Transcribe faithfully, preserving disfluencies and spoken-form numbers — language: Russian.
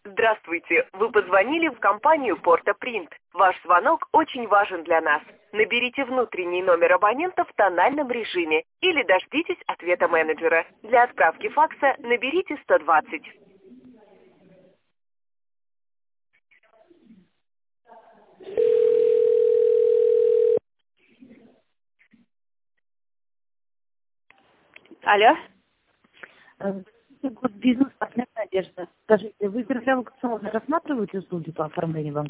Здравствуйте, вы позвонили в компанию Porta-Print. Ваш звонок очень важен для нас. Наберите внутренний номер абонента в тональном режиме или дождитесь ответа менеджера. Для отправки факса наберите сто двадцать. Алло? Э, Госбизнес, партнер Надежда. Скажите, вы первый аукцион рассматриваете услуги по оформлению вам